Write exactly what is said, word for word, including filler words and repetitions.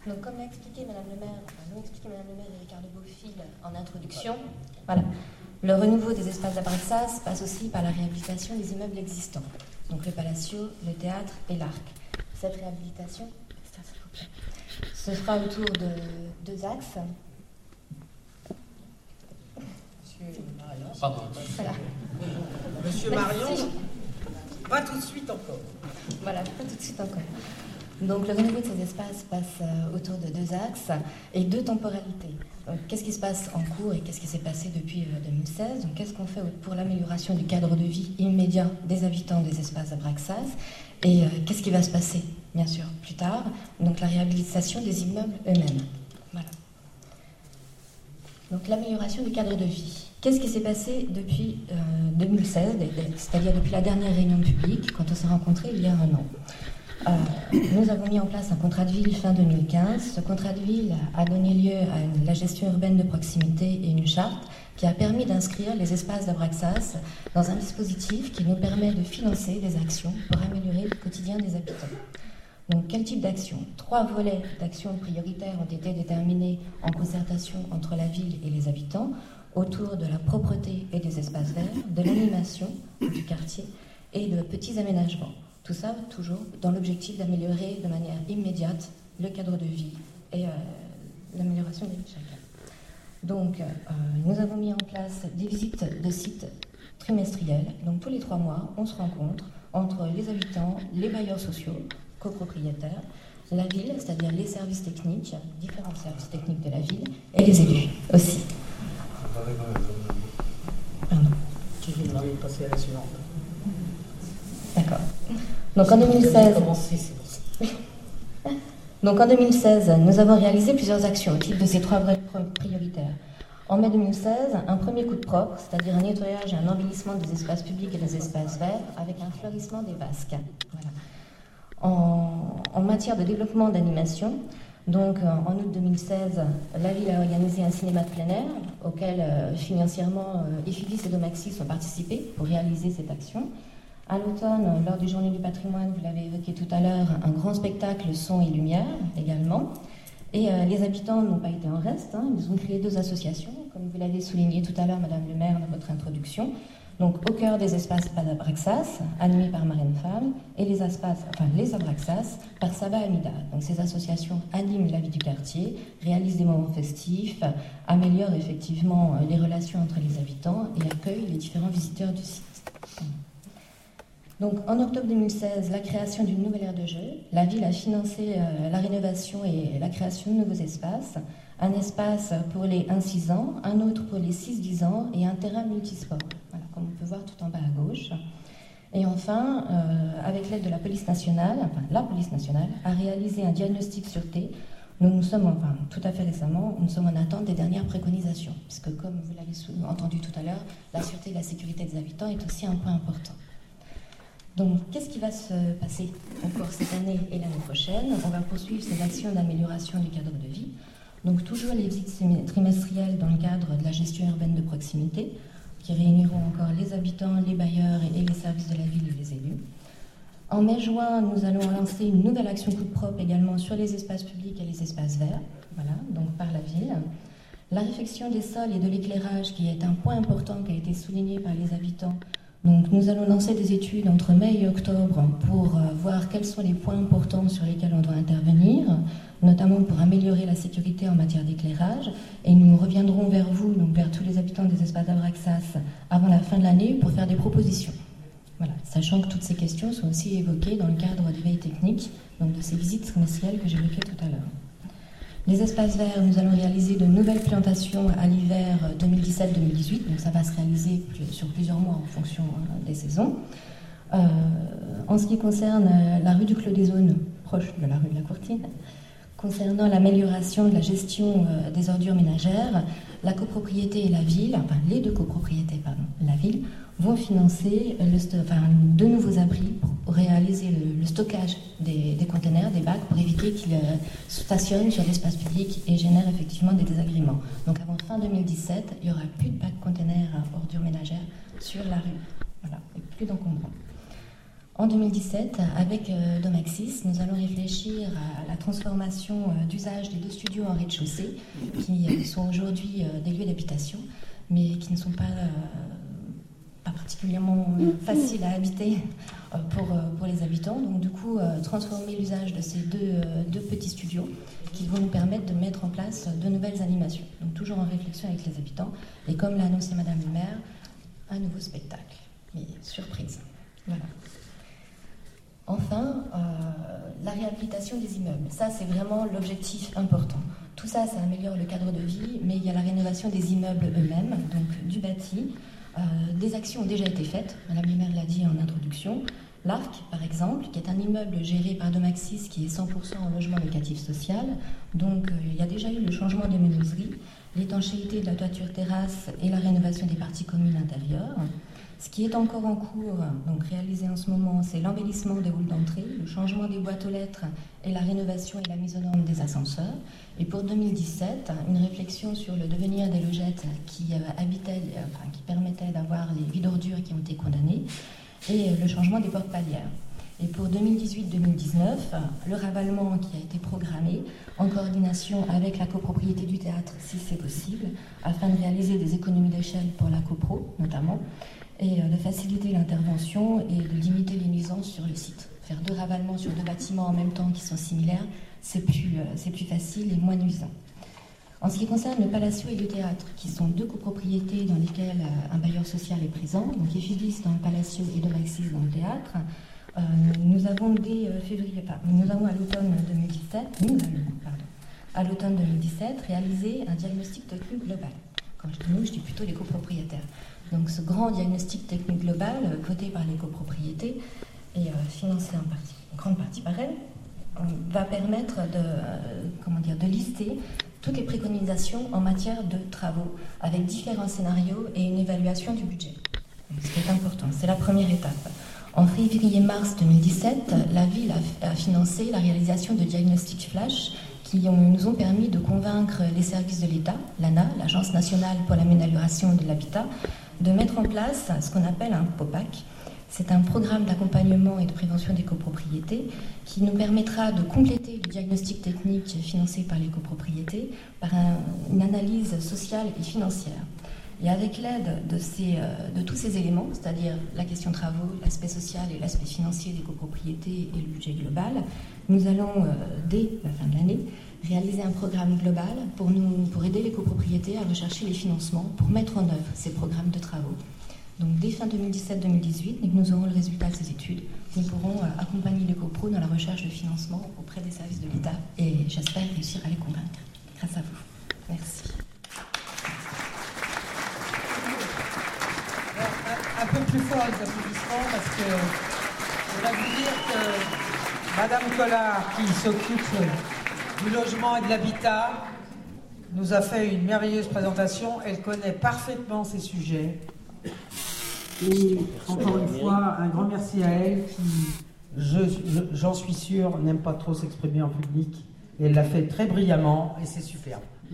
Donc, comme l'a expliqué Madame le maire, enfin, nous expliqué Madame le maire et Ricardo Beaufil en introduction, voilà. Le renouveau des espaces d'Abraxas passe aussi par la réhabilitation des immeubles existants, donc le Palacio, le théâtre et l'Arc. Cette réhabilitation se fera autour de deux axes. Monsieur Marion. Pardon. Voilà. Monsieur Marion, pas tout de suite encore. Voilà, pas tout de suite encore. Donc le renouveau de ces espaces passe euh, autour de deux axes et deux temporalités. Donc, qu'est-ce qui se passe en cours et qu'est-ce qui s'est passé depuis euh, deux mille seize? Donc, qu'est-ce qu'on fait pour l'amélioration du cadre de vie immédiat des habitants des espaces d'Abraxas? Et euh, qu'est-ce qui va se passer, bien sûr, plus tard? Donc la réhabilitation des immeubles eux-mêmes. Voilà. Donc l'amélioration du cadre de vie. Qu'est-ce qui s'est passé depuis euh, deux mille seize, c'est-à-dire depuis la dernière réunion publique, quand on s'est rencontrés il y a un an? Euh, nous avons mis en place un contrat de ville fin deux mille quinze. Ce contrat de ville a donné lieu à une, la gestion urbaine de proximité et une charte qui a permis d'inscrire les espaces d'Abraxas dans un dispositif qui nous permet de financer des actions pour améliorer le quotidien des habitants. Donc, quel type d'actions? Trois volets d'actions prioritaires ont été déterminés en concertation entre la ville et les habitants autour de la propreté et des espaces verts, de l'animation du quartier et de petits aménagements. Tout ça, toujours dans l'objectif d'améliorer de manière immédiate le cadre de vie et euh, l'amélioration des vies de chacun. Donc, euh, nous avons mis en place des visites de sites trimestrielles. Donc, tous les trois mois, on se rencontre entre les habitants, les bailleurs sociaux, copropriétaires, la ville, c'est-à-dire les services techniques, différents services techniques de la ville, et les élus aussi. Pardon. Je vais demander de passer à la suivante. D'accord. Donc en deux mille seize, Donc en deux mille seize, nous avons réalisé plusieurs actions au titre de ces trois volets prioritaires. En mai deux mille seize, un premier coup de propre, c'est-à-dire un nettoyage et un embellissement des espaces publics et des espaces verts avec un fleurissement des vasques. Voilà. En, en matière de développement d'animation, donc en août deux mille seize, la ville a organisé un cinéma de plein air auquel euh, financièrement euh, Ifidis et Domaxis ont participé pour réaliser cette action. À l'automne, lors du Journée du patrimoine, vous l'avez évoqué tout à l'heure, un grand spectacle son et lumière également. Et euh, les habitants n'ont pas été en reste, hein, ils ont créé deux associations, comme vous l'avez souligné tout à l'heure, Madame le maire, dans votre introduction. Donc au cœur des espaces d'Abraxas, animés par Marraine Femme, et les espaces, enfin les Abraxas, par Saba Amida. Donc ces associations animent la vie du quartier, réalisent des moments festifs, améliorent effectivement les relations entre les habitants et accueillent les différents visiteurs du site. Donc, en octobre deux mille seize, la création d'une nouvelle aire de jeu. La ville a financé euh, la rénovation et la création de nouveaux espaces. Un espace pour les un six ans, un autre pour les six dix ans et un terrain multisport, voilà, comme on peut voir tout en bas à gauche. Et enfin, euh, avec l'aide de la police nationale, enfin la police nationale a réalisé un diagnostic sûreté. Nous nous sommes, enfin tout à fait récemment, nous sommes en attente des dernières préconisations, puisque comme vous l'avez entendu tout à l'heure, la sûreté et la sécurité des habitants est aussi un point important. Donc, qu'est-ce qui va se passer encore cette année et l'année prochaine? On va poursuivre ces actions d'amélioration du cadre de vie. Donc, toujours les visites trimestrielles dans le cadre de la gestion urbaine de proximité, qui réuniront encore les habitants, les bailleurs et les services de la ville et les élus. En mai-juin, nous allons lancer une nouvelle action coup de propre également sur les espaces publics et les espaces verts, voilà, donc par la ville. La réfection des sols et de l'éclairage, qui est un point important qui a été souligné par les habitants. Donc, nous allons lancer des études entre mai et octobre pour euh, voir quels sont les points importants sur lesquels on doit intervenir, notamment pour améliorer la sécurité en matière d'éclairage. Et nous reviendrons vers vous, donc vers tous les habitants des espaces d'Abraxas, avant la fin de l'année pour faire des propositions. Voilà, sachant que toutes ces questions sont aussi évoquées dans le cadre des veilles techniques, donc de ces visites trimestrielles que j'évoquais tout à l'heure. Les espaces verts, nous allons réaliser de nouvelles plantations à l'hiver deux mille dix-sept deux mille dix-huit, donc ça va se réaliser sur plusieurs mois en fonction des saisons. Euh, en ce qui concerne la rue du Clos des Aunes, proche de la rue de la Courtine, concernant l'amélioration de la gestion des ordures ménagères, la copropriété et la ville, enfin les deux copropriétés, pardon, la ville, vont financer le sto- enfin, de nouveaux abris pour réaliser le, le stockage des, des conteneurs, des bacs, pour éviter qu'ils euh, stationnent sur l'espace public et génèrent effectivement des désagréments. Donc avant fin deux mille dix-sept, il n'y aura plus de bacs conteneurs à ordures ménagères sur la rue. Voilà, et plus d'encombrants. En deux mille dix-sept, avec euh, Domaxis, nous allons réfléchir à la transformation euh, d'usage des deux studios en rez-de-chaussée, qui euh, sont aujourd'hui euh, des lieux d'habitation, mais qui ne sont pas, euh, pas particulièrement faciles à habiter euh, pour, euh, pour les habitants. Donc du coup, euh, transformer l'usage de ces deux, euh, deux petits studios qui vont nous permettre de mettre en place de nouvelles animations. Donc toujours en réflexion avec les habitants. Et comme l'a annoncé Madame le maire, un nouveau spectacle. Mais surprise. Voilà. Enfin, euh, la réhabilitation des immeubles. Ça, c'est vraiment l'objectif important. Tout ça, ça améliore le cadre de vie, mais il y a la rénovation des immeubles eux-mêmes, donc du bâti. Euh, des actions ont déjà été faites, Madame le maire l'a dit en introduction. L'Arc, par exemple, qui est un immeuble géré par Domaxis, qui est cent pour cent en logement locatif social. Donc, euh, il y a déjà eu le changement des menuiseries, l'étanchéité de la toiture terrasse et la rénovation des parties communes intérieures. Ce qui est encore en cours, donc réalisé en ce moment, c'est l'embellissement des halls d'entrée, le changement des boîtes aux lettres et la rénovation et la mise aux normes des ascenseurs. Et pour deux mille dix-sept, une réflexion sur le devenir des logettes qui, euh, habitaient, euh, enfin, qui permettaient d'avoir les vides ordures qui ont été condamnées et euh, le changement des portes palières. Et pour deux mille dix-huit deux mille dix-neuf, le ravalement qui a été programmé en coordination avec la copropriété du théâtre, si c'est possible, afin de réaliser des économies d'échelle pour la copro notamment, et de faciliter l'intervention et de limiter les nuisances sur le site. Faire deux ravalements sur deux bâtiments en même temps qui sont similaires, c'est plus, euh, c'est plus facile et moins nuisant. En ce qui concerne le Palacio et le théâtre, qui sont deux copropriétés dans lesquelles euh, un bailleur social est présent, donc Ephibis dans le Palacio et Domaxis dans le théâtre, euh, nous avons dès euh, février, enfin, nous avons à l'automne deux mille dix-sept, nous allons, pardon, à l'automne deux mille dix-sept, réalisé un diagnostic technique global. Quand je dis nous, je dis plutôt les copropriétaires. Donc ce grand diagnostic technique global, euh, voté par les copropriétés et euh, financé en, partie, en grande partie par elles, euh, va permettre de, euh, comment dire, de lister toutes les préconisations en matière de travaux, avec différents scénarios et une évaluation du budget. Donc, ce qui est important, c'est la première étape. En février-mars deux mille dix-sept, la ville a, a financé la réalisation de diagnostics flash qui ont, nous ont permis de convaincre les services de l'État, l'A N A, l'Agence nationale pour l'amélioration de l'habitat, de mettre en place ce qu'on appelle un P O P A C. C'est un programme d'accompagnement et de prévention des copropriétés qui nous permettra de compléter le diagnostic technique financé par les copropriétés par un, une analyse sociale et financière. Et avec l'aide de, ces, de tous ces éléments, c'est-à-dire la question travaux, l'aspect social et l'aspect financier des copropriétés et le budget global, nous allons, euh, dès la fin de l'année, réaliser un programme global pour, nous, pour aider les copropriétés à rechercher les financements pour mettre en œuvre ces programmes de travaux. Donc dès fin deux mille dix-sept deux mille dix-huit, dès que nous aurons le résultat de ces études, nous pourrons euh, accompagner les copros dans la recherche de financement auprès des services de l'État et j'espère réussir à les convaincre. Grâce à vous. Merci. Un peu plus fort les applaudissements parce que je voudrais vous dire que Madame Collard, qui s'occupe du logement et de l'habitat, nous a fait une merveilleuse présentation. Elle connaît parfaitement ces sujets. Et encore une fois, un grand merci à elle qui, je, je, j'en suis sûr, n'aime pas trop s'exprimer en public. Et elle l'a fait très brillamment et c'est superbe.